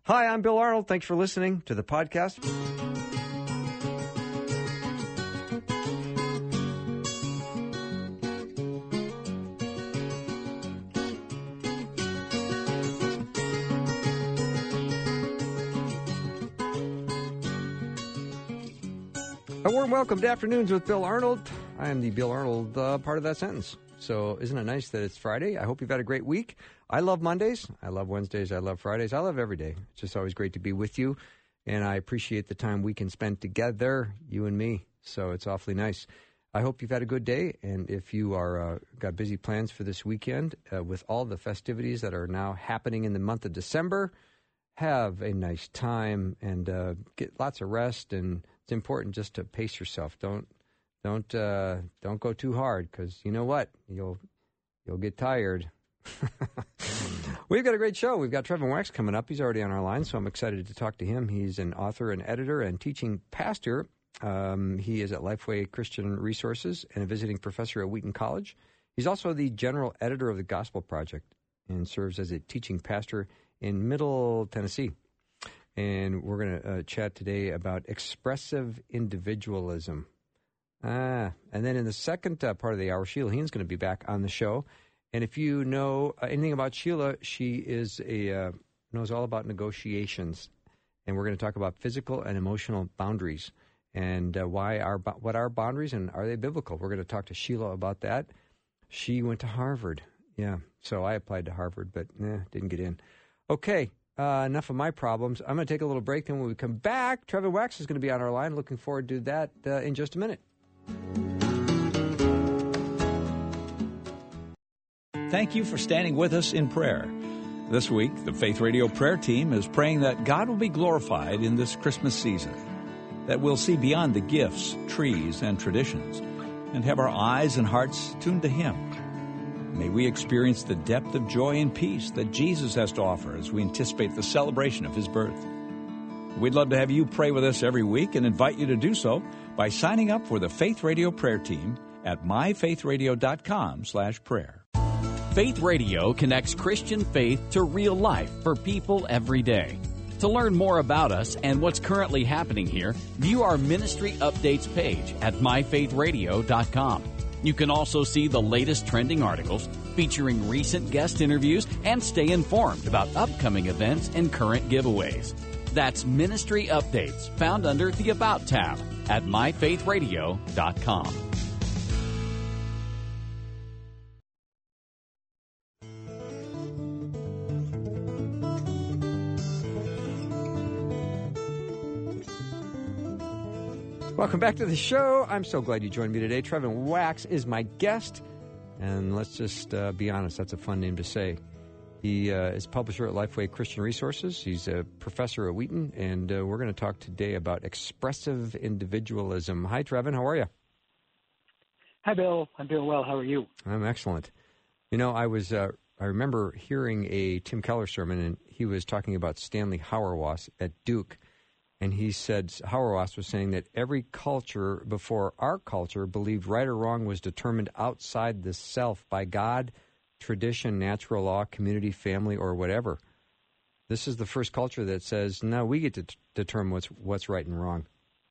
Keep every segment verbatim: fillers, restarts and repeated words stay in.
Hi, I'm Bill Arnold. Thanks for listening to the podcast. A warm welcome to Afternoons with Bill Arnold. I am the Bill Arnold uh, part of that sentence. So isn't it nice that it's Friday? I hope you've had a great week. I love Mondays. I love Wednesdays. I love Fridays. I love every day. It's just always great to be with you. And I appreciate the time we can spend together, you and me. So it's awfully nice. I hope you've had a good day. And if you are uh, got busy plans for this weekend uh, with all the festivities that are now happening in the month of December, have a nice time and uh, get lots of rest. And it's important just to pace yourself. Don't don't uh, don't go too hard because you know what? You'll you'll get tired. We've got a great show. We've got Trevin Wax coming up. He's already on our line, so I'm excited to talk to him. He's an author and editor and teaching pastor. Um, he is at Lifeway Christian Resources and a visiting professor at Wheaton College. He's also the general editor of the Gospel Project and serves as a teaching pastor in Middle Tennessee. And we're going to uh, chat today about expressive individualism. Ah, and then in the second uh, part of the hour, Sheila Heen's going to be back on the show. And if you know uh, anything about Sheila, she is a uh, knows all about negotiations, and we're going to talk about physical and emotional boundaries and uh, why are what are boundaries and are they biblical? We're going to talk to Sheila about that. She went to Harvard, yeah. So I applied to Harvard, but eh, didn't get in. Okay, uh, enough of my problems. I'm going to take a little break. Then when we come back, Trevin Wax is going to be on our line. Looking forward to that uh, in just a minute. Thank you for standing with us in prayer. This week, the Faith Radio prayer team is praying that God will be glorified in this Christmas season, that we'll see beyond the gifts, trees, and traditions, and have our eyes and hearts tuned to Him. May we experience the depth of joy and peace that Jesus has to offer as we anticipate the celebration of His birth. We'd love to have you pray with us every week and invite you to do so by signing up for the Faith Radio prayer team at myfaithradio.com slash prayer. Faith Radio connects Christian faith to real life for people every day. To learn more about us and what's currently happening here, view our ministry updates page at my faith radio dot com. You can also see the latest trending articles featuring recent guest interviews and stay informed about upcoming events and current giveaways. That's ministry updates found under the About tab at my faith radio dot com. Welcome back to the show. I'm so glad you joined me today. Trevin Wax is my guest. And let's just uh, be honest, that's a fun name to say. He uh, is publisher at Lifeway Christian Resources. He's a professor at Wheaton. And uh, we're going to talk today about expressive individualism. Hi, Trevin. How are you? Hi, Bill. I'm doing well. How are you? I'm excellent. You know, I was uh, I remember hearing a Tim Keller sermon, and he was talking about Stanley Hauerwas at Duke. And he said, Hauerwas was saying that every culture before our culture believed right or wrong was determined outside the self by God, tradition, natural law, community, family, or whatever. This is the first culture that says, no, we get to t- determine what's what's right and wrong.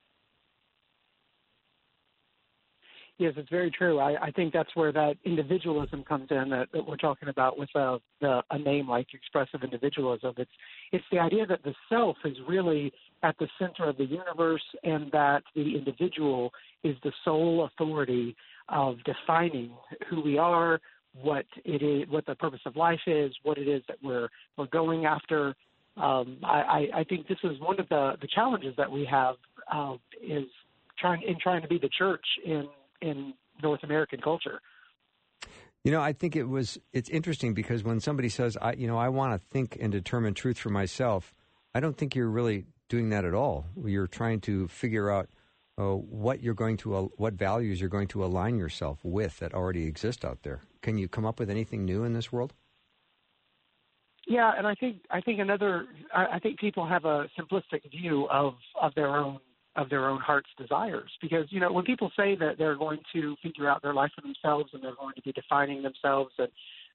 Yes, it's very true. I, I think that's where that individualism comes in that, that we're talking about with a, the, a name like expressive individualism. It's it's the idea that the self is really at the center of the universe and that the individual is the sole authority of defining who we are, what it is, what the purpose of life is, what it is that we're we're going after. Um, I, I think this is one of the, the challenges that we have uh, is trying in trying to be the church in in North American culture. You know, I think it was, it's interesting because when somebody says, I, you know, I want to think and determine truth for myself, I don't think you're really doing that at all. You're trying to figure out uh, what you're going to, uh, what values you're going to align yourself with that already exist out there. Can you come up with anything new in this world? Yeah, and I think I think another I, I think people have a simplistic view of, of their own of their own heart's desires. Because, you know, when people say that they're going to figure out their life for themselves and they're going to be defining themselves and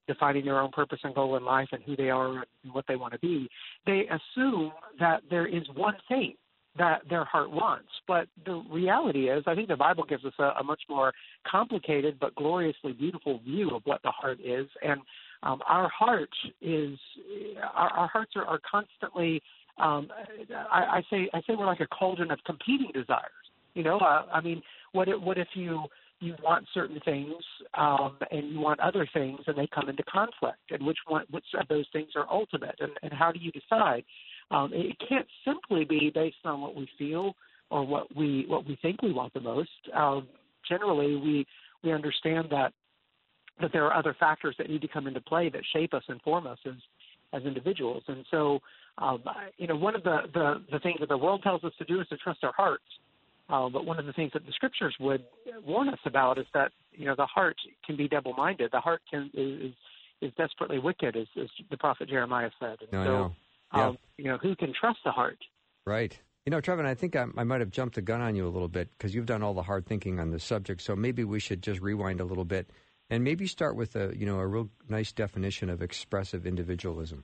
defining their own purpose and goal in life and who they are and what they want to be, they assume that there is one thing that their heart wants. But the reality is, I think the Bible gives us a, a much more complicated but gloriously beautiful view of what the heart is. And um, our heart is, our, our hearts are, are constantly, um, I, I say, I say we're like a cauldron of competing desires. You know, uh, I mean, what if, what if you you want certain things um, and you want other things, and they come into conflict? And which one, which of those things are ultimate? And, and how do you decide? Um, it can't simply be based on what we feel or what we what we think we want the most. Um, generally, we we understand that that there are other factors that need to come into play that shape us and form us as as individuals. And so, um, you know, one of the, the the things that the world tells us to do is to trust our hearts. Uh, but one of the things that the scriptures would warn us about is that, you know, the heart can be double-minded. The heart can is is desperately wicked, as, as the prophet Jeremiah said. And no, so, no. Yeah. um, you know, who can trust the heart? Right. You know, Trevin, I think I, I might have jumped the gun on you a little bit because you've done all the hard thinking on this subject. So maybe we should just rewind a little bit and maybe start with a, you know, a real nice definition of expressive individualism.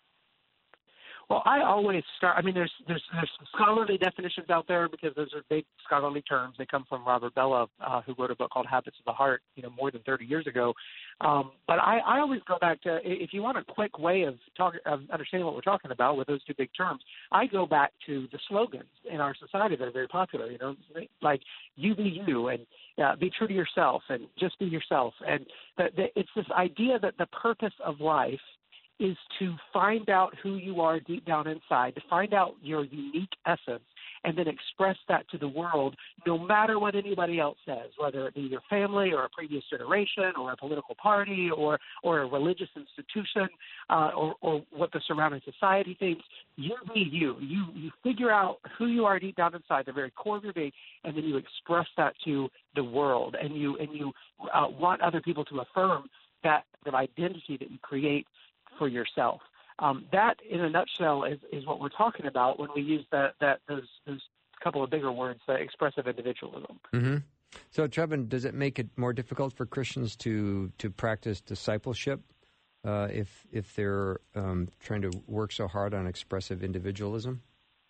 Well, I always start. I mean, there's there's there's some scholarly definitions out there because those are big scholarly terms. They come from Robert Bellah, uh, who wrote a book called Habits of the Heart, you know, more than thirty years ago. Um, but I, I always go back to, if you want a quick way of talking, of understanding what we're talking about with those two big terms, I go back to the slogans in our society that are very popular. You know, like "You be you" and uh, "Be true to yourself" and "Just be yourself." And the, the, it's this idea that the purpose of life is to find out who you are deep down inside, to find out your unique essence, and then express that to the world, no matter what anybody else says, whether it be your family or a previous generation or a political party or or a religious institution uh, or, or what the surrounding society thinks. You be you. You you figure out who you are deep down inside, the very core of your being, and then you express that to the world, and you and you uh, want other people to affirm that the identity that you create for yourself. Um, that, in a nutshell, is, is what we're talking about when we use that, that those, those couple of bigger words, uh, expressive individualism. Mm-hmm. So, Trevin, does it make it more difficult for Christians to to practice discipleship uh, if if they're um, trying to work so hard on expressive individualism?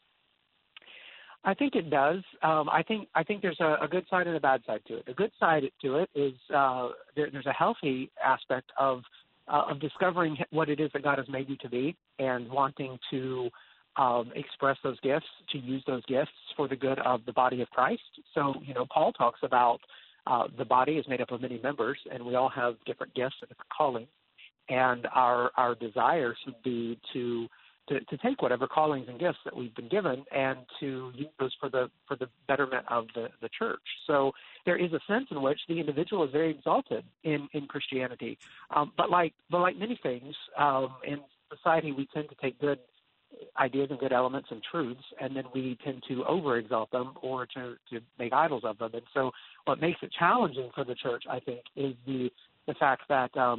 I think it does. Um, I think I think there's a, a good side and a bad side to it. The good side to it is uh, there, there's a healthy aspect of Uh, of discovering what it is that God has made you to be and wanting to um, express those gifts, to use those gifts for the good of the body of Christ. So, you know, Paul talks about uh, the body is made up of many members, and we all have different gifts and different callings. And our our desire should be to, to to take whatever callings and gifts that we've been given and to use those for the for the betterment of the, the church. So there is a sense in which the individual is very exalted in, in Christianity. Um, but like but like many things um, in society, we tend to take good ideas and good elements and truths, and then we tend to over-exalt them or to, to make idols of them. And so what makes it challenging for the church, I think, is the the fact that um,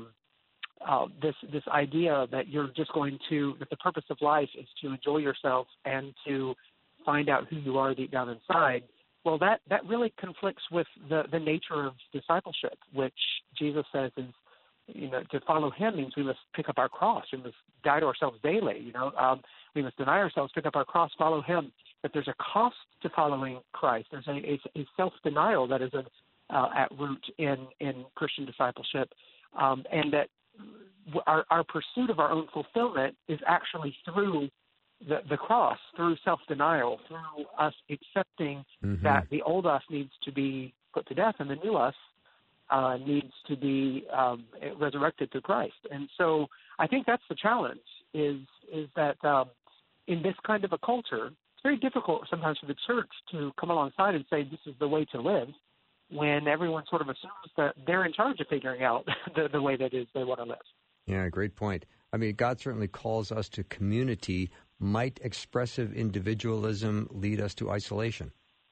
uh, this this idea that you're just going to, that the purpose of life is to enjoy yourself and to find out who you are deep down inside. Well, that, that really conflicts with the, the nature of discipleship, which Jesus says is, you know, to follow him means we must pick up our cross. We must die to ourselves daily, you know. Um, we must deny ourselves, pick up our cross, follow him. But there's a cost to following Christ. There's a, a, a self-denial that is a, uh, at root in, in Christian discipleship, um, and that our, our pursuit of our own fulfillment is actually through The, the cross, through self-denial, through us accepting mm-hmm. that the old us needs to be put to death and the new us uh, needs to be um, resurrected through Christ. And so I think that's the challenge, is is that um, in this kind of a culture, it's very difficult sometimes for the church to come alongside and say this is the way to live when everyone sort of assumes that they're in charge of figuring out the, the way that is they want to live. Yeah, great point. I mean, God certainly calls us to community. Might expressive individualism lead us to isolation?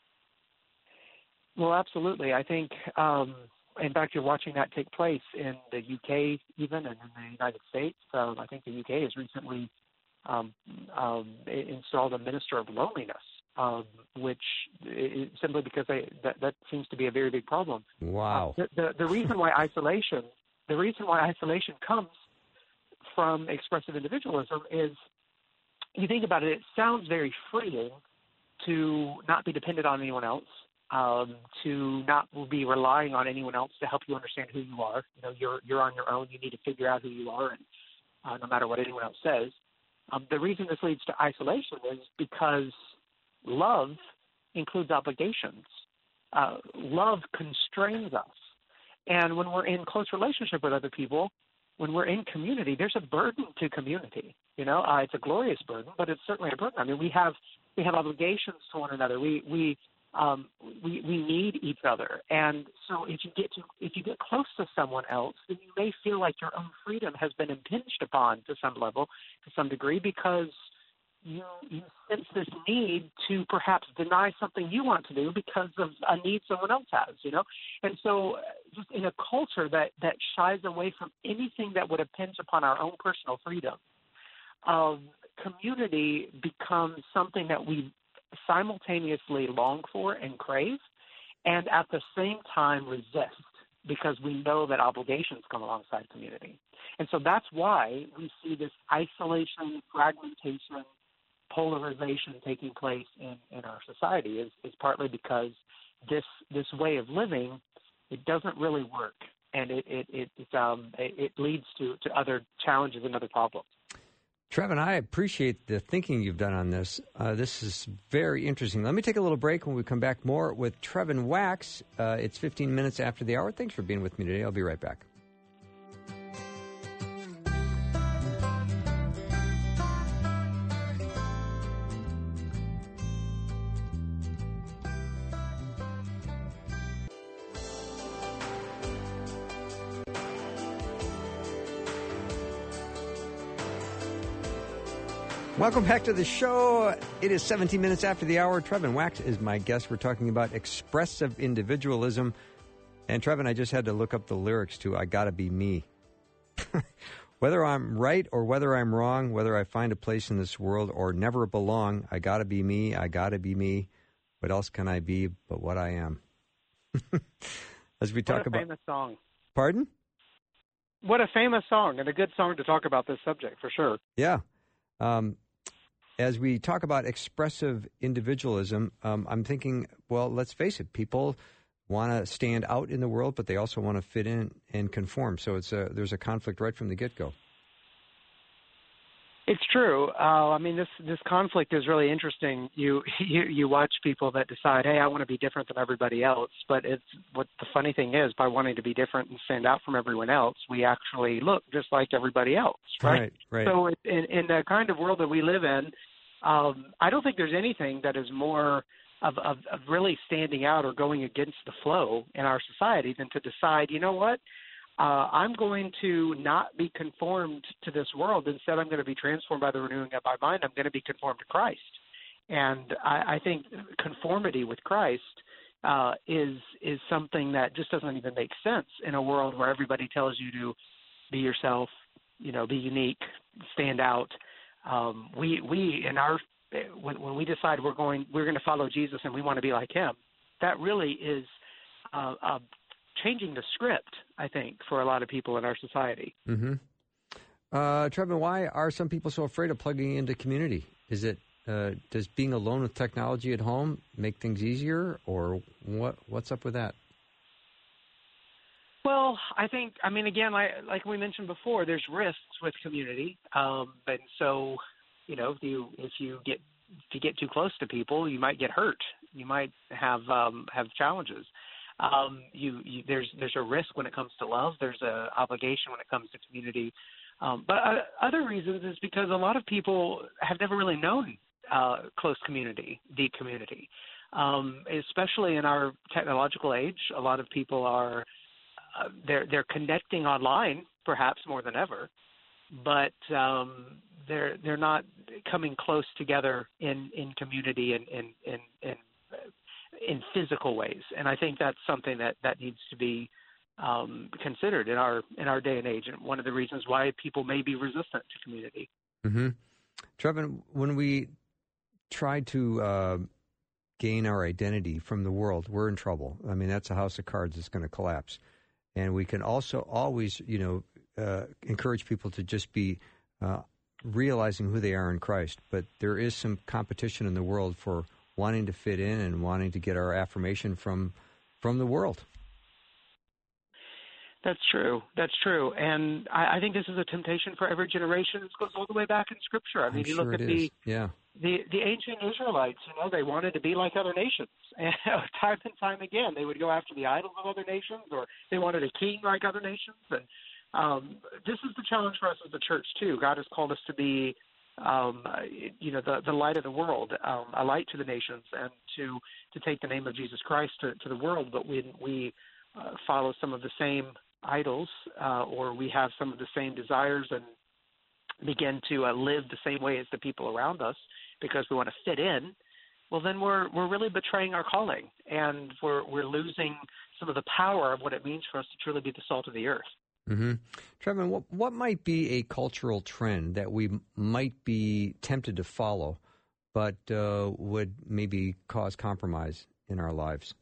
Well, absolutely. I think, um, in fact, you're watching that take place in the U K even and in the United States. Um, I think the U K has recently um, um, installed a minister of loneliness, um, which is simply because they, that, that seems to be a very big problem. Wow. Uh, the, the, the reason why isolation the reason why isolation comes from expressive individualism is, you think about it, it sounds very freeing to not be dependent on anyone else, um, to not be relying on anyone else to help you understand who you are. You know, you're you're on your own. You need to figure out who you are, and uh, no matter what anyone else says. Um, the reason this leads to isolation is because love includes obligations. Uh, love constrains us. And when we're in close relationship with other people, when we're in community, there's a burden to community. You know, uh, it's a glorious burden, but it's certainly a burden. I mean, we have we have obligations to one another. We we um, we we need each other. And so if you get to if you get close to someone else, then you may feel like your own freedom has been impinged upon to some level, to some degree, because you you sense this need to perhaps deny something you want to do because of a need someone else has, you know? And so just in a culture that, that shies away from anything that would impinge upon our own personal freedom, um, community becomes something that we simultaneously long for and crave, and at the same time resist, because we know that obligations come alongside community. And so that's why we see this isolation, fragmentation, polarization taking place in, in our society is, is partly because this this way of living, it doesn't really work, and it it it, it um it, it leads to, to other challenges and other problems. Trevin, I appreciate the thinking you've done on this. Uh, this is very interesting. Let me take a little break. When we come back, more with Trevin Wax. Uh, it's fifteen minutes after the hour. Thanks for being with me today. I'll be right back. Welcome back to the show. It is seventeen minutes after the hour. Trevin Wax is my guest. We're talking about expressive individualism. And Trevin, I just had to look up the lyrics to I Gotta Be Me. Whether I'm right or whether I'm wrong, whether I find a place in this world or never belong, I gotta be me, I gotta be me. What else can I be but what I am? As we talk what a about famous song. Pardon? What a famous song, and a good song to talk about this subject, for sure. Yeah. Um, as we talk about expressive individualism, um, I'm thinking, well, let's face it, people want to stand out in the world, but they also want to fit in and conform. So it's a, there's a conflict right from the get-go. It's true. Uh, I mean, this this conflict is really interesting. You, you you watch people that decide, hey, I want to be different than everybody else. But it's what the funny thing is, by wanting to be different and stand out from everyone else, we actually look just like everybody else, right? Right, right. So in, in the kind of world that we live in, um, I don't think there's anything that is more of, of, of really standing out or going against the flow in our society than to decide, you know what? Uh, I'm going to not be conformed to this world. Instead, I'm going to be transformed by the renewing of my mind. I'm going to be conformed to Christ. And I, I think conformity with Christ uh, is is something that just doesn't even make sense in a world where everybody tells you to be yourself, you know, be unique, stand out. Um, we we in our when, when we decide we're going we're going to follow Jesus and we want to be like Him, that really is uh, a changing the script, I think, for a lot of people in our society. Mm-hmm. Uh, Trevin, why are some people so afraid of plugging into community? Is it uh, does being alone with technology at home make things easier, or what? What's up with that? Well, I think, I mean, again, like, like we mentioned before, there's risks with community, um, and so, you know, if you if you get if you get too close to people, you might get hurt. You might have um, have challenges. Um, you, you, there's there's a risk when it comes to love. There's an obligation when it comes to community. Um, but uh, other reasons is because a lot of people have never really known uh, close community, deep community. Um, especially in our technological age, a lot of people are uh, they're they're connecting online, perhaps more than ever, but um, they're they're not coming close together in, in community and in in, in in physical ways. And I think that's something that, that needs to be um, considered in our in our day and age, and one of the reasons why people may be resistant to community. Mm-hmm. Trevin, when we try to uh, gain our identity from the world, we're in trouble. I mean, that's a house of cards that's going to collapse. And we can also always, you know, uh, encourage people to just be uh, realizing who they are in Christ. But there is some competition in the world for wanting to fit in and wanting to get our affirmation from from the world. That's true. That's true. And I, I think this is a temptation for every generation. This goes all the way back in Scripture. I mean, I'm you sure look at it the, is. Yeah. the the ancient Israelites, you know, they wanted to be like other nations. And time and time again, they would go after the idols of other nations, or they wanted a king like other nations. And um, this is the challenge for us as the church, too. God has called us to be, um, you know, the, the light of the world, um, a light to the nations, and to, to take the name of Jesus Christ to, to the world. But when we uh, follow some of the same idols, uh, or we have some of the same desires and begin to uh, live the same way as the people around us because we want to fit in, well, then we're we're really betraying our calling, and we're we're losing some of the power of what it means for us to truly be the salt of the earth. Mm-hmm. Trevin, what what might be a cultural trend that we might be tempted to follow, but uh, would maybe cause compromise in our lives?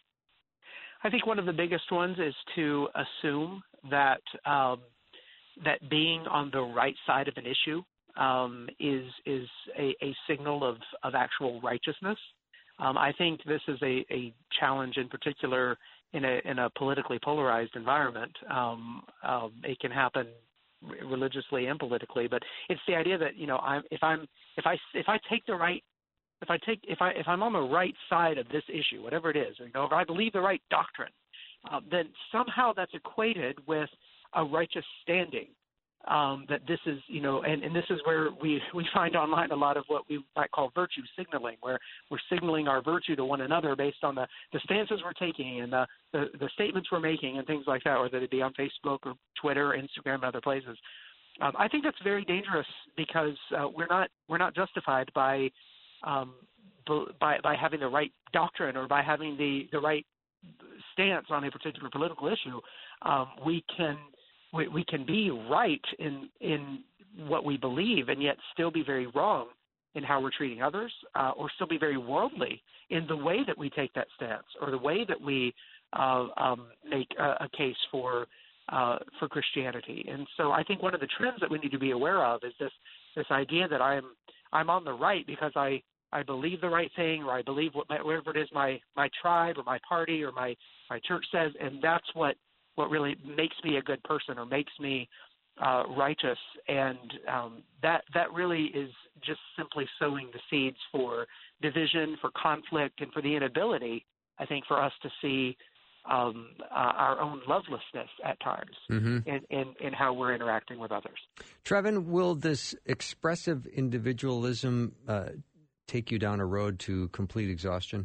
I think one of the biggest ones is to assume that um, that being on the right side of an issue um, is is a, a signal of, of actual righteousness. Um, I think this is a, a challenge in particular in a in a politically polarized environment. Um, um, it can happen religiously and politically, but it's the idea that, you know, I'm, if I'm if I if I take the right If I take if I if I'm on the right side of this issue, whatever it is, you know, if I believe the right doctrine, uh, then somehow that's equated with a righteous standing. Um, that this is, you know, and, and this is where we, we find online a lot of what we might call virtue signaling, where we're signaling our virtue to one another based on the, the stances we're taking and the, the, the statements we're making and things like that, whether it be on Facebook or Twitter, Instagram, and other places. Um, I think that's very dangerous because uh, we're not we're not justified by Um, by by having the right doctrine or by having the, the right stance on a particular political issue. Um, we can we, we can be right in in what we believe and yet still be very wrong in how we're treating others, uh, or still be very worldly in the way that we take that stance or the way that we uh, um, make a, a case for uh, for Christianity. And so I think one of the trends that we need to be aware of is this this idea that I'm I'm on the right because I, I believe the right thing, or I believe what my, whatever it is my, my tribe or my party or my, my church says, and that's what, what really makes me a good person or makes me uh, righteous. And um, that that really is just simply sowing the seeds for division, for conflict, and for the inability, I think, for us to see um, uh, our own lovelessness at times mm-hmm. in, in, in how we're interacting with others. Trevin, will this expressive individualism uh, take you down a road to complete exhaustion?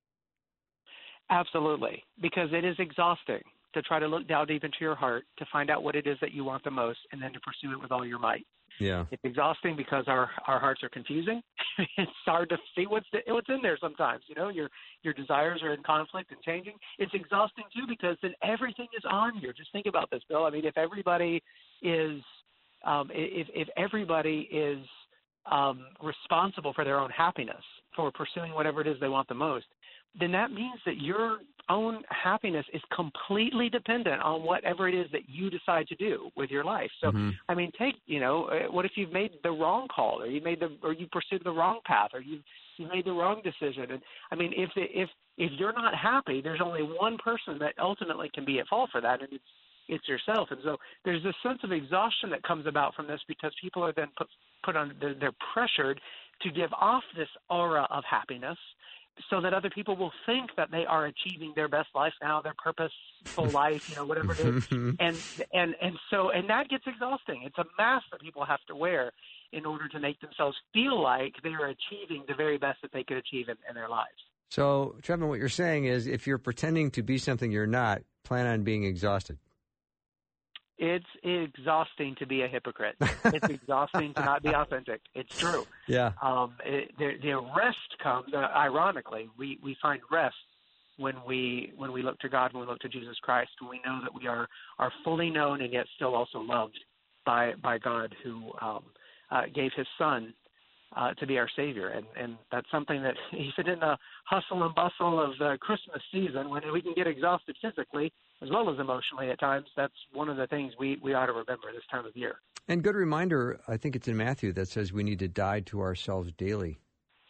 Absolutely, because it is exhausting to try to look down deep into your heart to find out what it is that you want the most and then to pursue it with all your might. Yeah, it's exhausting because our, our hearts are confusing. It's hard to see what's the, what's in there sometimes. You know, your your desires are in conflict and changing. It's exhausting too because then everything is on you. Just think about this, Bill. I mean, if everybody is um, if if everybody is um, responsible for their own happiness, for pursuing whatever it is they want the most, then that means that your own happiness is completely dependent on whatever it is that you decide to do with your life. So, mm-hmm. I mean, take, you know, what if you've made the wrong call, or you made the, or you pursued the wrong path, or you you made the wrong decision? And I mean, if if if you're not happy, there's only one person that ultimately can be at fault for that, and it's it's yourself. And so there's this sense of exhaustion that comes about from this because people are then put put on they're, they're pressured to give off this aura of happiness, so that other people will think that they are achieving their best life now, their purposeful life, you know, whatever it is. And, and, and so, and that gets exhausting. It's a mask that people have to wear in order to make themselves feel like they're achieving the very best that they could achieve in, in their lives. So, Trevin, what you're saying is if you're pretending to be something you're not, plan on being exhausted. It's exhausting to be a hypocrite. It's exhausting to not be authentic. It's true. Yeah. Um, it, the, the rest comes, uh, ironically, we, we find rest when we when we look to God, when we look to Jesus Christ, when we know that we are, are fully known and yet still also loved by by God, who um, uh, gave his son uh, to be our Savior. And, and that's something that, even in the hustle and bustle of the Christmas season, when we can get exhausted physically as well as emotionally at times, that's one of the things we, we ought to remember this time of year. And good reminder, I think it's in Matthew, that says we need to die to ourselves daily.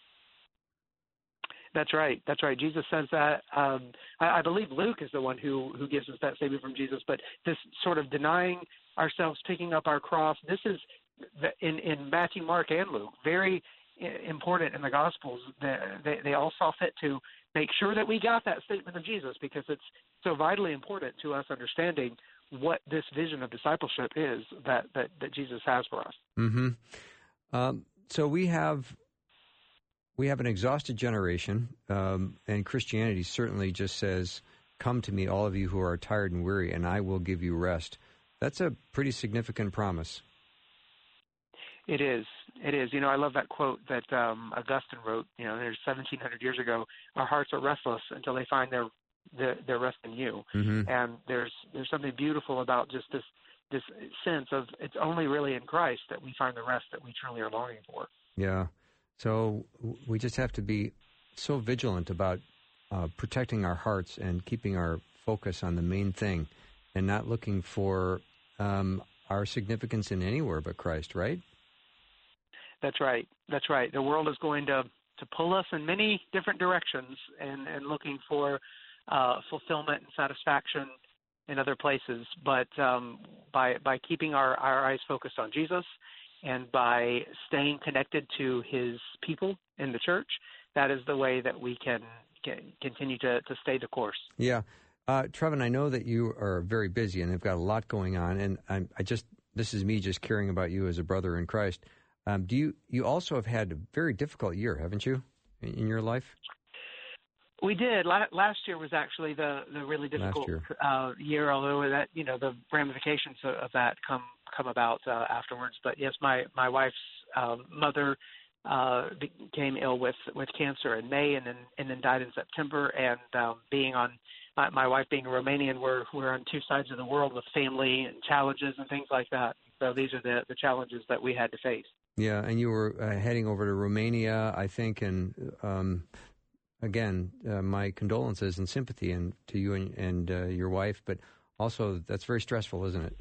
That's right. That's right. Jesus says that. Um, I, I believe Luke is the one who, who gives us that statement from Jesus. But this sort of denying ourselves, picking up our cross, this is the, in, in Matthew, Mark, and Luke, very important in the Gospels. They, they all saw fit to make sure that we got that statement of Jesus, because it's so vitally important to us understanding what this vision of discipleship is that, that, that Jesus has for us. Mm-hmm. Um, so we have... We have an exhausted generation, um, and Christianity certainly just says, come to me, all of you who are tired and weary, and I will give you rest. That's a pretty significant promise. It is. It is. You know, I love that quote that um, Augustine wrote, you know, there's seventeen hundred years ago, our hearts are restless until they find their their, their rest in you. Mm-hmm. And there's there's something beautiful about just this, this sense of it's only really in Christ that we find the rest that we truly are longing for. Yeah. So we just have to be so vigilant about uh, protecting our hearts and keeping our focus on the main thing and not looking for um, our significance in anywhere but Christ, right? That's right. That's right. The world is going to, to pull us in many different directions and, and looking for uh, fulfillment and satisfaction in other places. But um, by, by keeping our, our eyes focused on Jesus, and by staying connected to his people in the church, that is the way that we can, can continue to, to stay the course. Yeah. Uh, Trevin, I know that you are very busy and have got a lot going on, and I'm, I just this is me just caring about you as a brother in Christ. Um, do you, you also have had a very difficult year, haven't you, in, in your life? We did. Last year was actually the, the really difficult year. Uh, year, although that you know the ramifications of that come come about uh, afterwards. But yes, my my wife's uh, mother uh, became ill with, with cancer in May, and then and then died in September. And um, being on my, my wife being a Romanian, we're we're on two sides of the world with family and challenges and things like that. So these are the, the challenges that we had to face. Yeah, and you were uh, heading over to Romania, I think, and. Um Again, uh, my condolences and sympathy and to you and, and uh, your wife, but also that's very stressful, isn't it?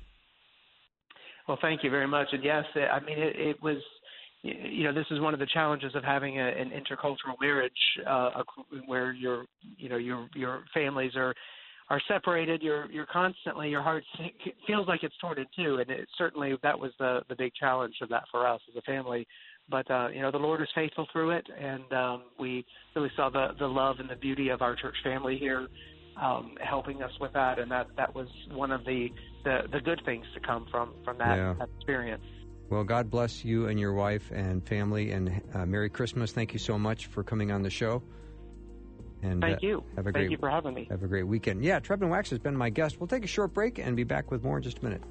Well, thank you very much. And yes, I mean, it, it was, you know, this is one of the challenges of having a, an intercultural marriage uh, where your, you know, your your families are are separated. You're you're constantly, your heart feels like it's torn in two, and it, certainly that was the the big challenge of that for us as a family. But, uh, you know, the Lord is faithful through it, and um, we really saw the, the love and the beauty of our church family here um, helping us with that, and that, that was one of the, the, the good things to come from, from that, yeah. that experience. Well, God bless you and your wife and family, and uh, Merry Christmas. Thank you so much for coming on the show. And Thank uh, you. Have a Thank great, you for having me. Have a great weekend. Yeah, Trevin Wax has been my guest. We'll take a short break and be back with more in just a minute.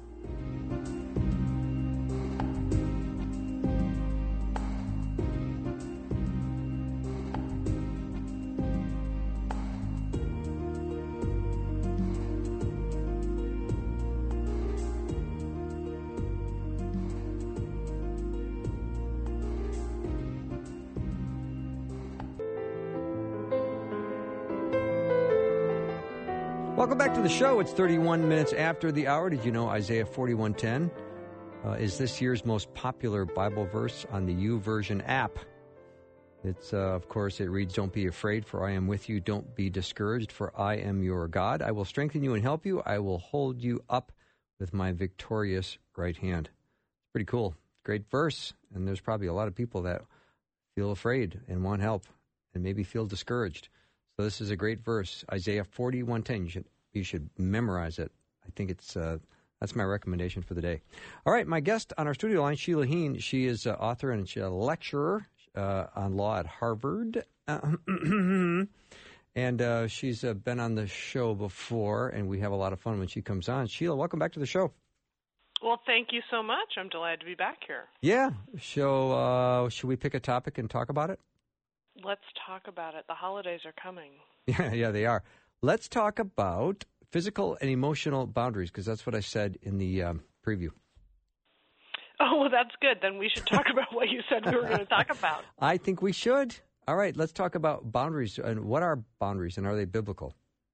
Welcome back to the show. It's thirty-one minutes after the hour. Did you know Isaiah forty-one ten uh, is this year's most popular Bible verse on the YouVersion app? It's, uh, of course, it reads, "Don't be afraid, for I am with you. Don't be discouraged, for I am your God. I will strengthen you and help you. I will hold you up with my victorious right hand." It's pretty cool. Great verse. And there's probably a lot of people that feel afraid and want help and maybe feel discouraged. So this is a great verse, Isaiah forty-one ten. You should you should memorize it. I think it's uh, that's my recommendation for the day. All right, my guest on our studio line, Sheila Heen. She is an author and she's a lecturer uh, on law at Harvard, uh, and uh, she's uh, been on the show before, and we have a lot of fun when she comes on. Sheila, welcome back to the show. Well, thank you so much. I'm delighted to be back here. Yeah. So uh, should we pick a topic and talk about it? Let's talk about it. The holidays are coming. Yeah, yeah, they are. Let's talk about physical and emotional boundaries, because that's what I said in the um, preview. Oh, well, that's good. Then we should talk about what you said we were going to talk about. I think we should. All right, let's talk about boundaries. And what are boundaries, and are they biblical?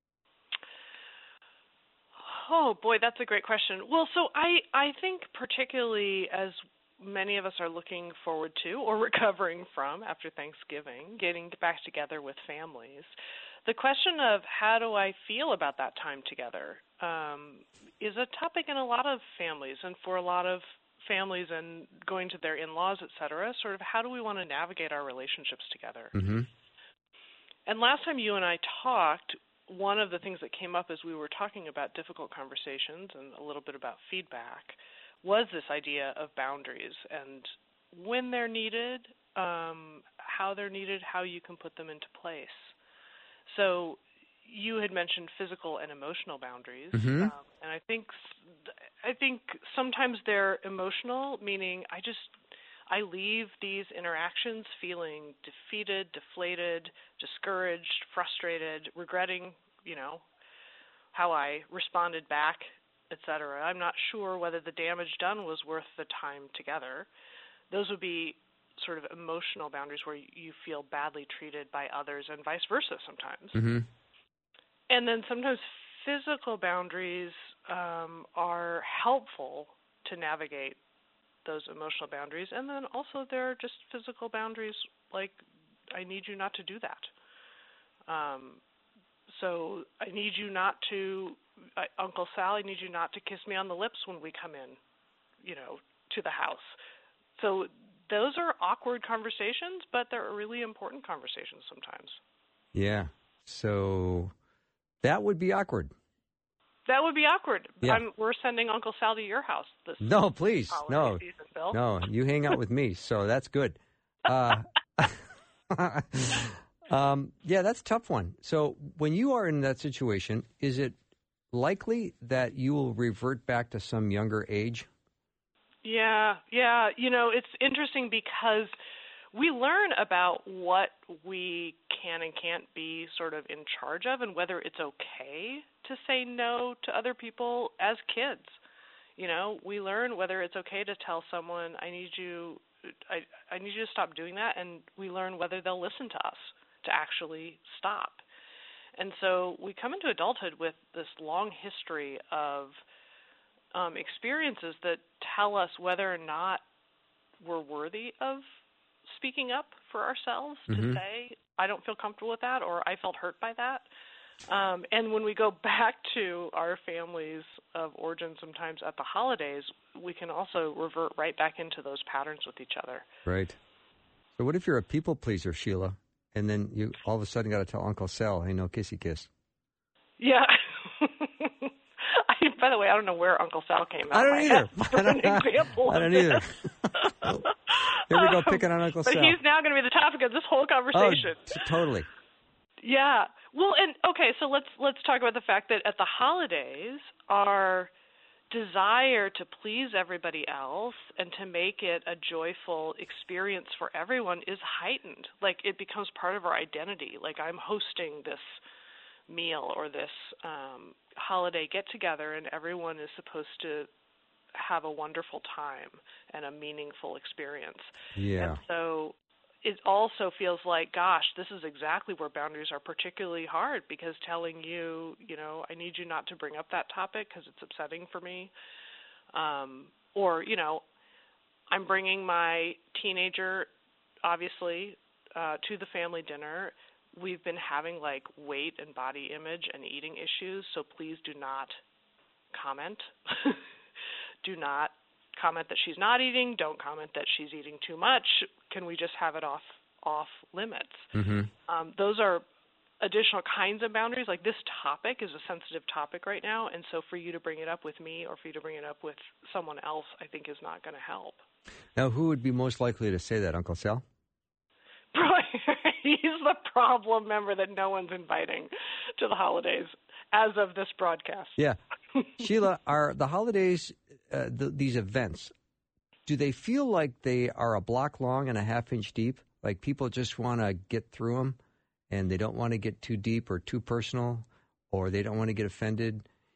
Oh, boy, that's a great question. Well, so I, I think particularly as many of us are looking forward to or recovering from after Thanksgiving, getting back together with families, the question of how do I feel about that time together um, is a topic in a lot of families, and for a lot of families and going to their in-laws, et cetera, sort of how do we want to navigate our relationships together? Mm-hmm. And last time you and I talked, one of the things that came up as we were talking about difficult conversations and a little bit about feedback was this idea of boundaries and when they're needed, um, how they're needed, how you can put them into place. So you had mentioned physical and emotional boundaries, mm-hmm. um, and I think I think sometimes they're emotional, meaning I just I leave these interactions feeling defeated, deflated, discouraged, frustrated, regretting, you know, how I responded back, et cetera. I'm not sure whether the damage done was worth the time together. Those would be sort of emotional boundaries where you feel badly treated by others and vice versa sometimes. Mm-hmm. And then sometimes physical boundaries um, are helpful to navigate those emotional boundaries. And then also there are just physical boundaries like, I need you not to do that. Um, so I need you not to, uh, Uncle Sal, I need you not to kiss me on the lips when we come in, you know, to the house. So those are awkward conversations, but they're really important conversations sometimes. Yeah. So that would be awkward. That would be awkward. Yeah. I'm, we're sending Uncle Sal to your house this No, please. holiday No. season, Bill. No, you hang out with me, so that's good. Uh, um, yeah, that's a tough one. So when you are in that situation, is it likely that you will revert back to some younger age? Yeah, yeah. You know, it's interesting because we learn about what we can and can't be sort of in charge of and whether it's okay to say no to other people as kids. You know, we learn whether it's okay to tell someone, I need you I, I need you to stop doing that, and we learn whether they'll listen to us to actually stop. And so we come into adulthood with this long history of um, experiences that tell us whether or not we're worthy of speaking up for ourselves, mm-hmm. to say, I don't feel comfortable with that, or I felt hurt by that. Um, and when we go back to our families of origin sometimes at the holidays, we can also revert right back into those patterns with each other. Right. So what if you're a people pleaser, Sheila, and then you all of a sudden got to tell Uncle Sal, hey, no kissy kiss? Yeah. I, by the way, I don't know where Uncle Sal came out. I don't either. I don't, an example I don't either. Here we go, picking on Uncle but Sal. But he's now going to be the topic of this whole conversation. Oh, t- totally. Yeah. Well, and okay, so let's let's talk about the fact that at the holidays, our desire to please everybody else and to make it a joyful experience for everyone is heightened. Like, it becomes part of our identity. Like, I'm hosting this meal or this um, holiday get-together, and everyone is supposed to have a wonderful time and a meaningful experience. Yeah. And so it also feels like, gosh, this is exactly where boundaries are particularly hard, because telling you, you know, I need you not to bring up that topic because it's upsetting for me. Um, or, you know, I'm bringing my teenager, obviously, uh, to the family dinner. We've been having, like, weight and body image and eating issues, so please do not comment. Do not comment that she's not eating. Don't comment that she's eating too much. Can we just have it off off limits? Mm-hmm. Um, those are additional kinds of boundaries. Like, this topic is a sensitive topic right now, and so for you to bring it up with me or for you to bring it up with someone else, I think is not going to help. Now, who would be most likely to say that, Uncle Sal? He's the problem member that no one's inviting to the holidays as of this broadcast. Yeah. Sheila, are the holidays, uh, the, these events, do they feel like they are a block long and a half inch deep? Like people just want to get through them and they don't want to get too deep or too personal, or they don't want to get offended?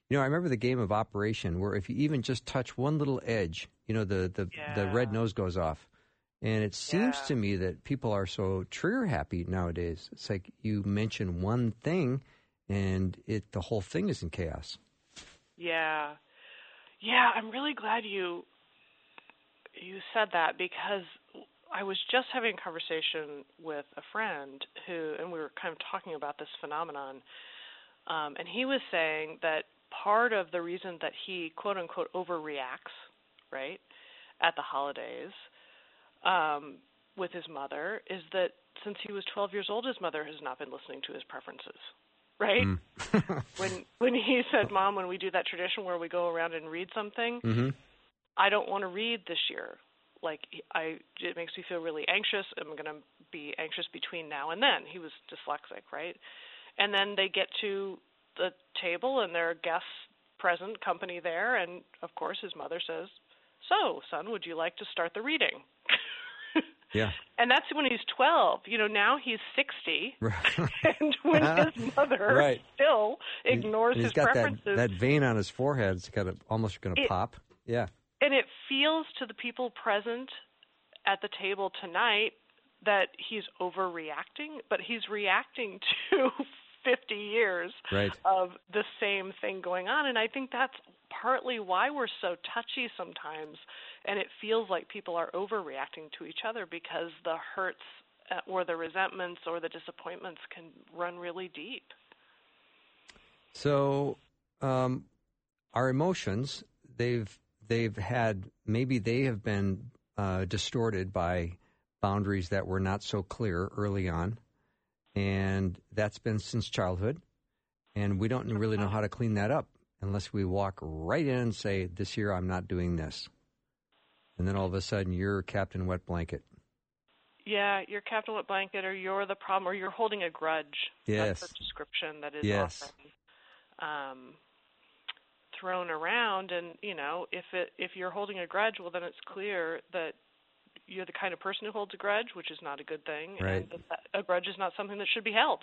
You know, I remember the game of Operation where if you even just touch one little edge, you know, the, the, yeah. the red nose goes off. And it seems yeah. to me that people are so trigger happy nowadays. It's like you mention one thing and it the whole thing is in chaos. Yeah. Yeah, I'm really glad you you said that, because I was just having a conversation with a friend who, and we were kind of talking about this phenomenon, um, and he was saying that part of the reason that he, quote unquote, overreacts, right, at the holidays um, with his mother is that since he was twelve years old, his mother has not been listening to his preferences, right? Mm. when when he said, Mom, when we do that tradition where we go around and read something, mm-hmm. I don't want to read this year. Like, I, it makes me feel really anxious. I'm going to be anxious between now and then. He was dyslexic, right? And then they get to the table and there are guests present, company there, and of course his mother says, so, son, would you like to start the reading? Yeah. And that's when he's twelve. You know, now he's sixty, and when his mother right. still ignores and his he's got preferences. That, that vein on his forehead is kind of almost going to pop. Yeah. And it feels to the people present at the table tonight that he's overreacting, but he's reacting to fifty years right. of the same thing going on. And I think that's partly why we're so touchy sometimes, and it feels like people are overreacting to each other, because the hurts or the resentments or the disappointments can run really deep. So um, our emotions, they've they've had, maybe they have been uh, distorted by boundaries that were not so clear early on. And that's been since childhood. And we don't really know how to clean that up unless we walk right in and say, this year I'm not doing this. And then all of a sudden you're Captain Wet Blanket. Yeah, you're Captain Wet Blanket, or you're the problem, or you're holding a grudge. Yes. That's the description that is yes. often um, thrown around. And, you know, if it, if you're holding a grudge, well, then it's clear that you're the kind of person who holds a grudge, which is not a good thing. Right. And that a grudge is not something that should be held.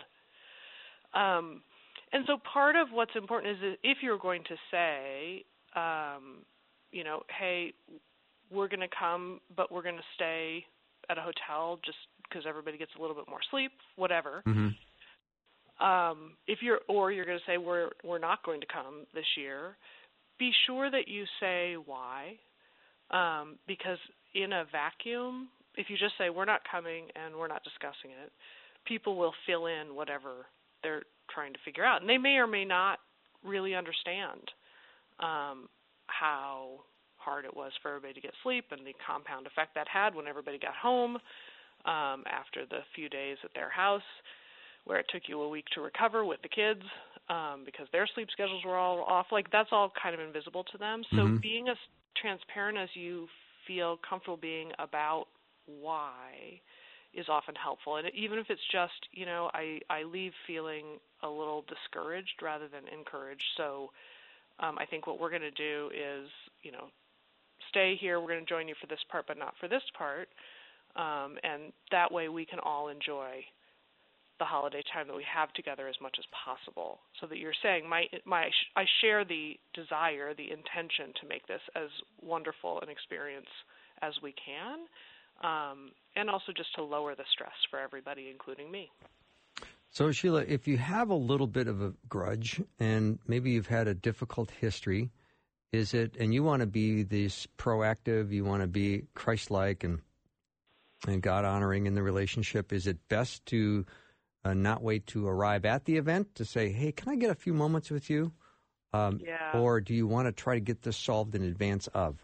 Um, and so part of what's important is that if you're going to say, um, you know, hey, we're going to come, but we're going to stay at a hotel just because everybody gets a little bit more sleep, whatever. Mm-hmm. Um, if you're, or you're going to say we're we're not going to come this year, be sure that you say why, um, because in a vacuum, if you just say we're not coming and we're not discussing it, people will fill in whatever they're trying to figure out, and they may or may not really understand um, how hard it was for everybody to get sleep and the compound effect that had when everybody got home um, after the few days at their house, where it took you a week to recover with the kids um, because their sleep schedules were all off. Like, that's all kind of invisible to them. So mm-hmm. being as transparent as you feel comfortable being about why is often helpful. And even if it's just, you know, I, I leave feeling a little discouraged rather than encouraged. So um, I think what we're going to do is, you know, stay here, we're going to join you for this part, but not for this part. Um, and that way we can all enjoy the holiday time that we have together as much as possible, so that you're saying, my, my, I share the desire, the intention to make this as wonderful an experience as we can, um, and also just to lower the stress for everybody, including me. So, Sheila, if you have a little bit of a grudge and maybe you've had a difficult history, is it, and you want to be this proactive, you want to be Christ-like and and God-honoring in the relationship, is it best to uh, not wait to arrive at the event to say, hey, can I get a few moments with you? Um, yeah. Or do you want to try to get this solved in advance of?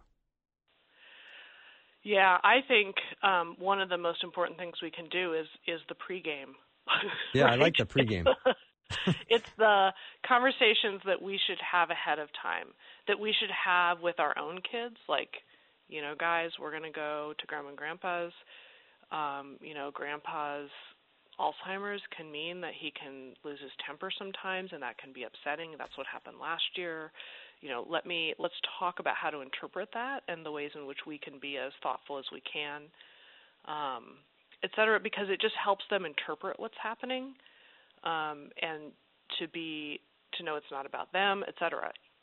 Yeah, I think um, one of the most important things we can do is, is the pregame. Yeah, right? I like the pregame. It's the conversations that we should have ahead of time, that we should have with our own kids, like, you know, guys, we're going to go to Grandma and Grandpa's. Um, you know, Grandpa's Alzheimer's can mean that he can lose his temper sometimes, and that can be upsetting. That's what happened last year. You know, let me let's talk about how to interpret that and the ways in which we can be as thoughtful as we can, um, et cetera, because it just helps them interpret what's happening, um, and to be to know it's not about them, et cetera.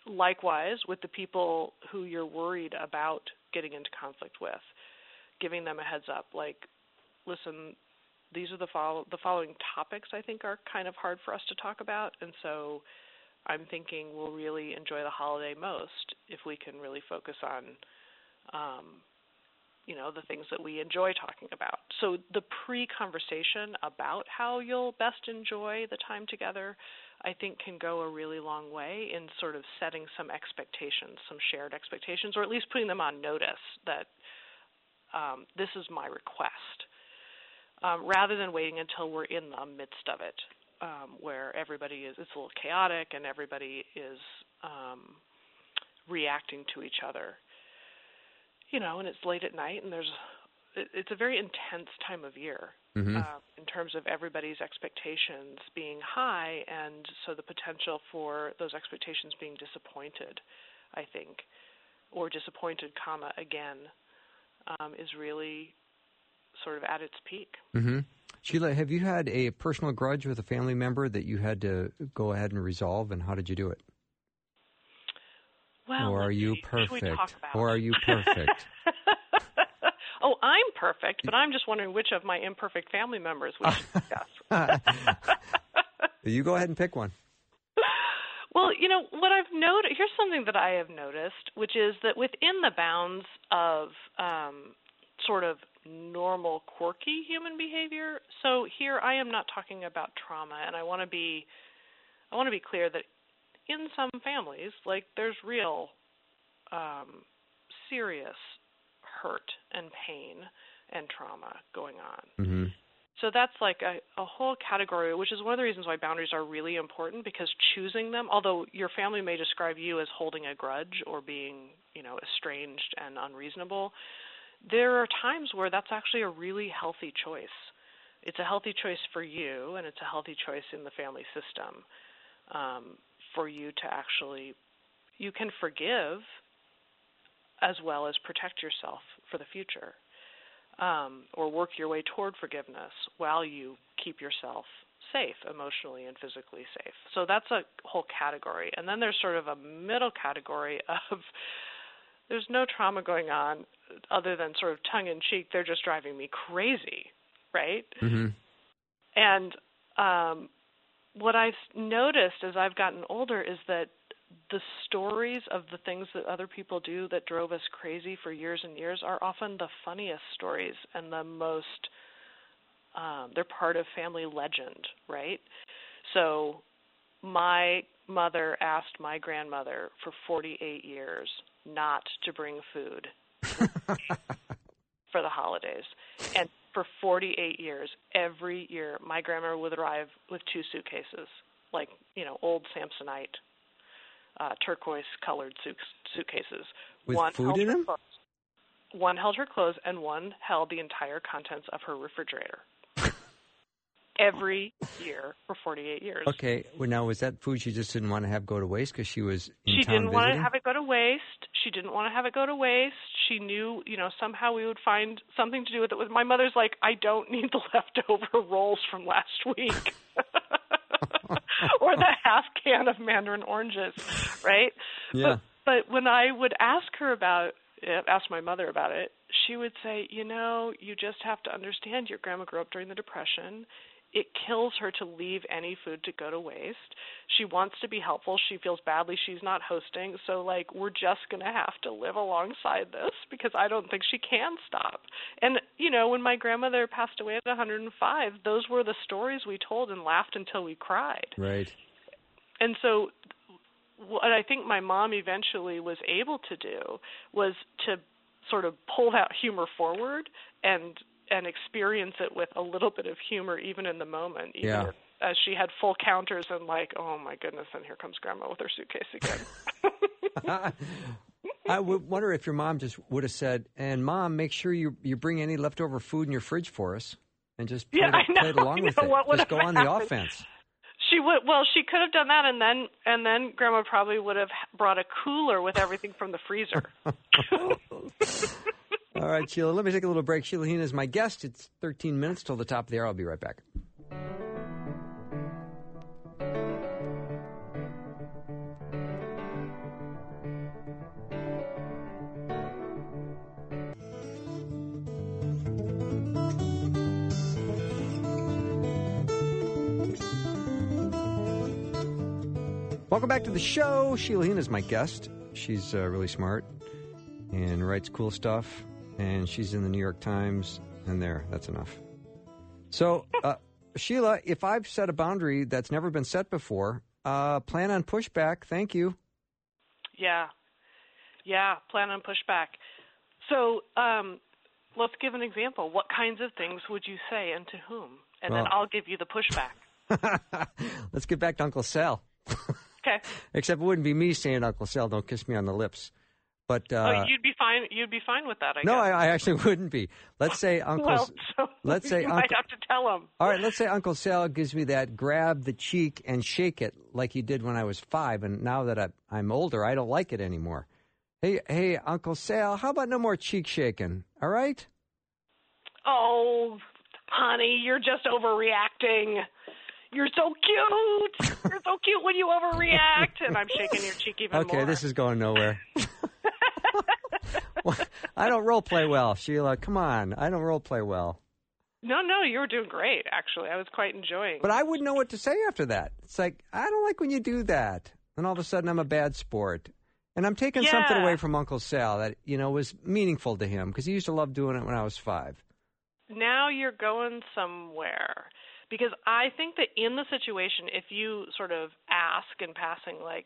likewise, with the people who you're worried about getting into conflict with, giving them a heads up, like, listen, these are the, follow- the following topics I think are kind of hard for us to talk about, and so I'm thinking we'll really enjoy the holiday most if we can really focus on, um, you know, the things that we enjoy talking about. So the pre-conversation about how you'll best enjoy the time together, I think, can go a really long way in sort of setting some expectations, some shared expectations, or at least putting them on notice that um, this is my request, um, rather than waiting until we're in the midst of it, um, where everybody is, it's a little chaotic and everybody is um, reacting to each other. You know, and it's late at night, and there's, it, it's a very intense time of year mm-hmm. uh, in terms of everybody's expectations being high, and so the potential for those expectations being disappointed, I think, or disappointed, comma, again, um, is really sort of at its peak. Mm-hmm. Sheila, have you had a personal grudge with a family member that you had to go ahead and resolve, and how did you do it? Well, or are you see, perfect? Or are you perfect? Oh, I'm perfect, but I'm just wondering which of my imperfect family members we should discuss. You go ahead and pick one. Well, you know, what I've noticed, here's something that I have noticed, which is that within the bounds of um, sort of normal, quirky human behavior, so here I am not talking about trauma, and I want to be, I want to be clear that in some families, like, there's real um, serious hurt and pain and trauma going on. Mm-hmm. So that's like a, a whole category, which is one of the reasons why boundaries are really important, because choosing them, although your family may describe you as holding a grudge or being, you know, estranged and unreasonable, there are times where that's actually a really healthy choice. It's a healthy choice for you, and it's a healthy choice in the family system. Um, for you to actually, you can forgive as well as protect yourself for the future, um, or work your way toward forgiveness while you keep yourself safe, emotionally and physically safe. So that's a whole category. And then there's sort of a middle category of there's no trauma going on other than sort of tongue-in-cheek, they're just driving me crazy, right? Mm-hmm. And um, what I've noticed as I've gotten older is that the stories of the things that other people do that drove us crazy for years and years are often the funniest stories and the most, um, they're part of family legend, right? So my mother asked my grandmother for forty-eight years not to bring food for the holidays. And for forty-eight years, every year, my grandma would arrive with two suitcases, like, you know, old Samsonite, uh, turquoise-colored suit- suitcases. With one food in them? Clothes, one held her clothes, and one held the entire contents of her refrigerator. Every year for forty-eight years. Okay. Well, now, was that food she just didn't want to have go to waste because she was in She town didn't want visiting? to have it go to waste. She didn't want to have it go to waste. She knew, you know, somehow we would find something to do with it. My mother's like, I don't need the leftover rolls from last week. Or the half can of mandarin oranges, right? Yeah. But, but when I would ask her about it, ask my mother about it, she would say, you know, you just have to understand your grandma grew up during the Depression. It kills her to leave any food to go to waste. She wants to be helpful. She feels badly she's not hosting. So, like, we're just going to have to live alongside this because I don't think she can stop. And, you know, when my grandmother passed away at one hundred five, those were the stories we told and laughed until we cried. Right. And so what I think my mom eventually was able to do was to sort of pull that humor forward and and experience it with a little bit of humor even in the moment, even yeah. if, as she had full counters and like, oh, my goodness, and here comes Grandma with her suitcase again. I would wonder if your mom just would have said, and Mom, make sure you you bring any leftover food in your fridge for us, and just play, yeah, it, I know, play it along I with know, it. what Just go on happened? the offense. She would, well, she could have done that, and then and then Grandma probably would have brought a cooler with everything from the freezer. All right, Sheila, let me take a little break. Sheila Heen is my guest. It's thirteen minutes till the top of the hour. I'll be right back. Welcome back to the show. Sheila Heen is my guest. She's uh, really smart and writes cool stuff, and she's in the New York Times, and there, that's enough. So, uh, Sheila, if I've set a boundary that's never been set before, uh, plan on pushback. Thank you. Yeah. Yeah, plan on pushback. So um, let's give an example. What kinds of things would you say and to whom? And well, then I'll give you the pushback. Let's get back to Uncle Sal. Okay. Except it wouldn't be me saying, Uncle Sal, don't kiss me on the lips. But uh, oh, you'd be fine. You'd be fine with that, I no, guess. No, I, I actually wouldn't be. Let's say Uncle. well, so let's say you Uncle, might have to tell him. All right, let's say Uncle Sal gives me that grab the cheek and shake it like he did when I was five, and now that I, I'm older, I don't like it anymore. Hey, hey, Uncle Sal, how about no more cheek shaking? All right? Oh, honey, you're just overreacting. You're so cute. You're so cute when you overreact, and I'm shaking your cheek even okay, more. Okay, this is going nowhere. Well, I don't role play well, Sheila. Come on, I don't role play well. No, no, you were doing great, actually. I was quite enjoying. But I wouldn't know what to say after that. It's like, I don't like when you do that. And all of a sudden, I'm a bad sport. And I'm taking yeah. something away from Uncle Sal that, you know, was meaningful to him because he used to love doing it when I was five. Now you're going somewhere. Because I think that in the situation, if you sort of ask in passing, like,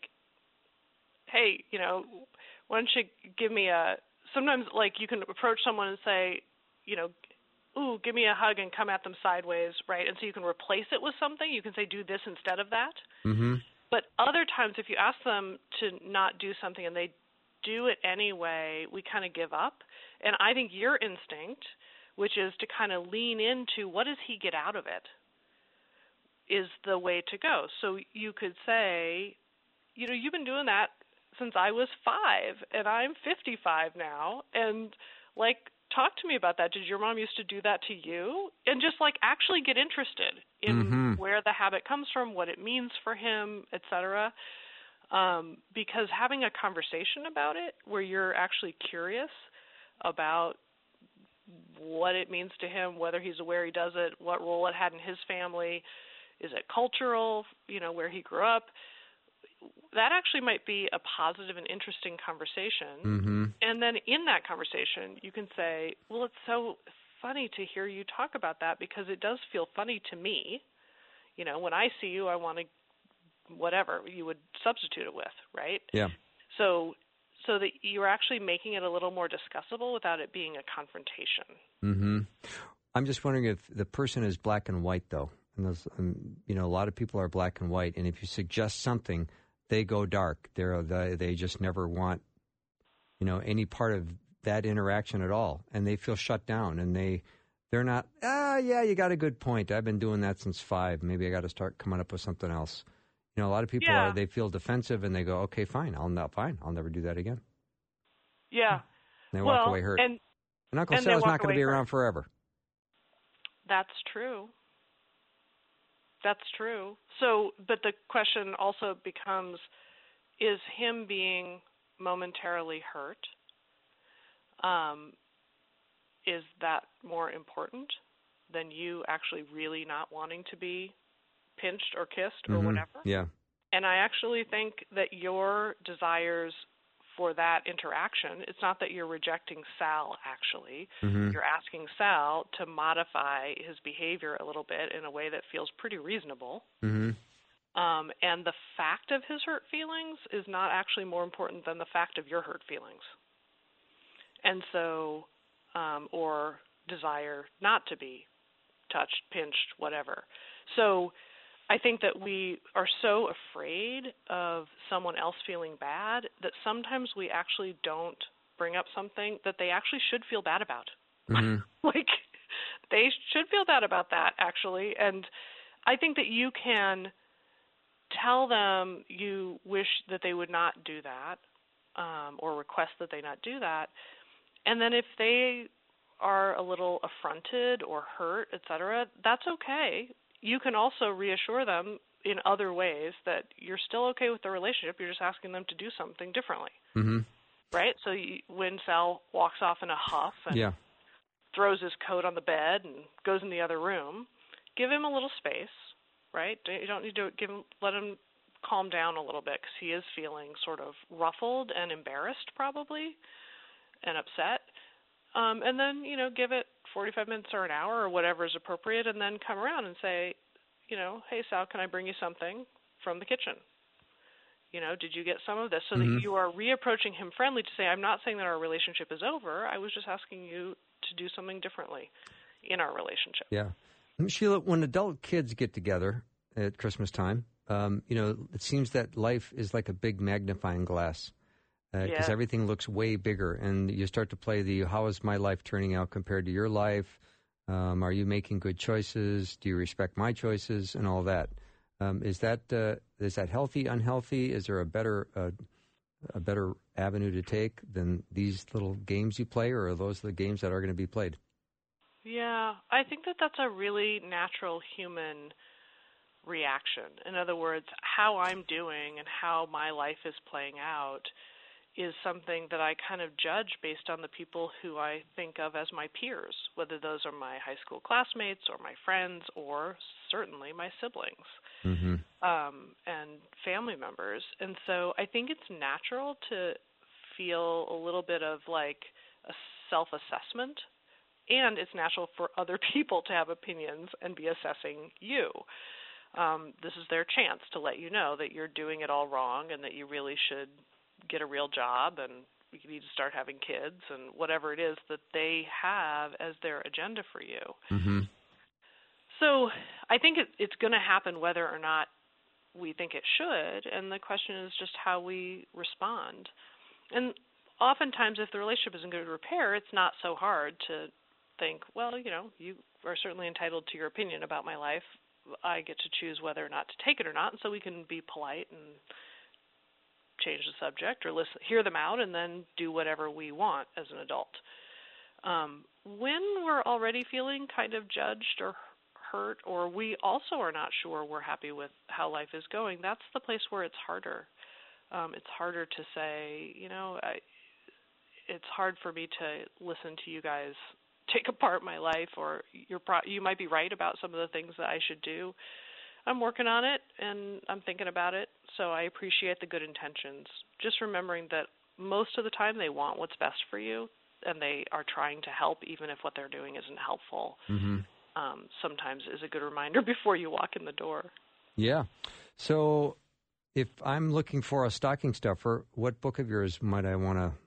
hey, you know, why don't you give me a, sometimes, like, you can approach someone and say, you know, ooh, give me a hug and come at them sideways, right? And so you can replace it with something. You can say, do this instead of that. Mm-hmm. But other times, if you ask them to not do something and they do it anyway, we kind of give up. And I think your instinct, which is to kind of lean into what does he get out of it, is the way to go. So you could say, you know, you've been doing that since I was five, and I'm fifty-five now, and, like, talk to me about that. Did your mom used to do that to you? And just, like, actually get interested in mm-hmm. where the habit comes from, what it means for him, et cetera. Um, because having a conversation about it where you're actually curious about what it means to him, whether he's aware he does it, what role it had in his family, is it cultural, you know, where he grew up? That actually might be a positive and interesting conversation. Mm-hmm. And then in that conversation, you can say, well, it's so funny to hear you talk about that because it does feel funny to me. You know, when I see you, I want to, whatever you would substitute it with, right? Yeah. So so that you're actually making it a little more discussable without it being a confrontation. Mm-hmm. I'm just wondering if the person is black and white, though. And those, um, you know, a lot of people are black and white, and if you suggest something, they go dark. They're they, they just never want, you know, any part of that interaction at all, and they feel shut down. And they they're not. Ah, yeah, you got a good point. I've been doing that since five. Maybe I got to start coming up with something else. You know, a lot of people yeah. are. They feel defensive, and they go, okay, fine, I'll not fine. I'll never do that again. Yeah. And they well, walk away hurt. And, and Uncle and Sal's not going to be hurt. around forever. That's true. That's true. So, but the question also becomes, is him being momentarily hurt, um, is that more important than you actually really not wanting to be pinched or kissed or mm-hmm. whatever? Yeah. And I actually think that your desires for that interaction, it's not that you're rejecting Sal, actually. Mm-hmm. You're asking Sal to modify his behavior a little bit in a way that feels pretty reasonable. Mm-hmm. Um, and the fact of his hurt feelings is not actually more important than the fact of your hurt feelings. And so, um, or desire not to be touched, pinched, whatever. So I think that we are so afraid of someone else feeling bad that sometimes we actually don't bring up something that they actually should feel bad about. Mm-hmm. Like, they should feel bad about that, actually. And I think that you can tell them you wish that they would not do that, um, or request that they not do that. And then if they are a little affronted or hurt, et cetera, that's okay. You can also reassure them in other ways that you're still okay with the relationship. You're just asking them to do something differently, mm-hmm. right? So you, when Sal walks off in a huff and yeah. throws his coat on the bed and goes in the other room, give him a little space, right? You don't need to give him, let him calm down a little bit because he is feeling sort of ruffled and embarrassed probably and upset. Um, and then, you know, give it forty-five minutes or an hour or whatever is appropriate, and then come around and say, you know, hey, Sal, can I bring you something from the kitchen? You know, did you get some of this? So mm-hmm. that you are reapproaching him friendly to say, I'm not saying that our relationship is over. I was just asking you to do something differently in our relationship. Yeah. Sheila, when adult kids get together at Christmas time, um, you know, it seems that life is like a big magnifying glass. Because uh, yeah. everything looks way bigger, and you start to play the how is my life turning out compared to your life? Um, are you making good choices? Do you respect my choices and all that? Um, is that uh, is that healthy, unhealthy? Is there a better uh, a better avenue to take than these little games you play, or are those the games that are going to be played? Yeah, I think that that's a really natural human reaction. In other words, how I'm doing and how my life is playing out is something that I kind of judge based on the people who I think of as my peers, whether those are my high school classmates or my friends or certainly my siblings mm-hmm. um, and family members. And so I think it's natural to feel a little bit of like a self-assessment, and it's natural for other people to have opinions and be assessing you. Um, this is their chance to let you know that you're doing it all wrong and that you really should get a real job and you need to start having kids and whatever it is that they have as their agenda for you. Mm-hmm. So I think it, it's going to happen whether or not we think it should, and the question is just how we respond. And oftentimes if the relationship is in good repair, it's not so hard to think, well, you know, you are certainly entitled to your opinion about my life. I get to choose whether or not to take it or not, and so we can be polite and change the subject or listen, hear them out, and then do whatever we want as an adult. Um, when we're already feeling kind of judged or hurt, or we also are not sure we're happy with how life is going, that's the place where it's harder. Um, it's harder to say, you know, I, it's hard for me to listen to you guys take apart my life, or you're pro- you might be right about some of the things that I should do. I'm working on it, and I'm thinking about it, so I appreciate the good intentions. Just remembering that most of the time they want what's best for you, and they are trying to help, even if what they're doing isn't helpful. Mm-hmm. Um, sometimes is a good reminder before you walk in the door. Yeah. So if I'm looking for a stocking stuffer, what book of yours might I want to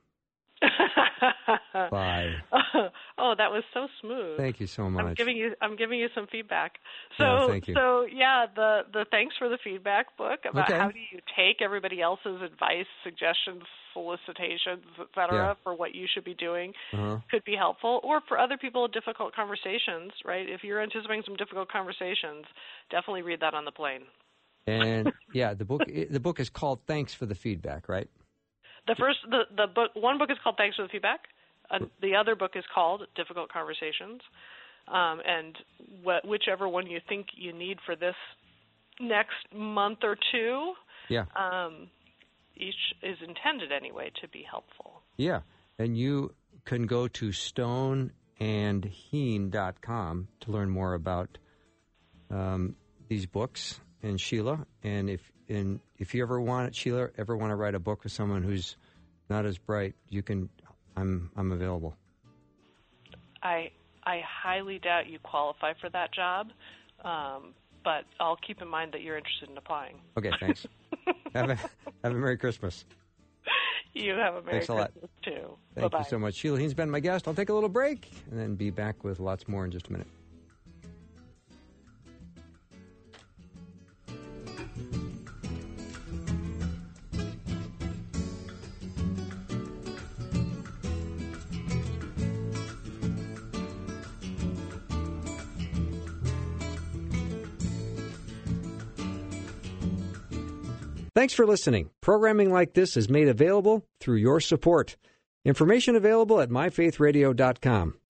buy? Oh, that was so smooth. Thank you so much. I'm giving you I'm giving you some feedback. So yeah, thank you. so yeah, the the thanks for the feedback book about okay. how do you take everybody else's advice, suggestions, solicitations, et cetera, yeah. for what you should be doing uh-huh. could be helpful. Or for other people, difficult conversations, right? If you're anticipating some difficult conversations, definitely read that on the plane. And yeah, the book the book is called Thanks for the Feedback, right? The first the, the book one book is called Thanks for the Feedback. Uh, the other book is called Difficult Conversations, um, and wh- whichever one you think you need for this next month or two, yeah, um, each is intended anyway to be helpful. Yeah, and you can go to stone and heen dot com to learn more about um, these books and Sheila. And if and if you ever want, Sheila, ever want to write a book with someone who's not as bright, you can. I'm I'm available. I I highly doubt you qualify for that job, um, but I'll keep in mind that you're interested in applying. Okay, thanks. have a have a Merry Christmas. You have a Merry thanks a Christmas lot. too. Thank Bye-bye. you so much. Sheila Heen's been my guest. I'll take a little break and then be back with lots more in just a minute. Thanks for listening. Programming like this is made available through your support. Information available at my faith radio dot com.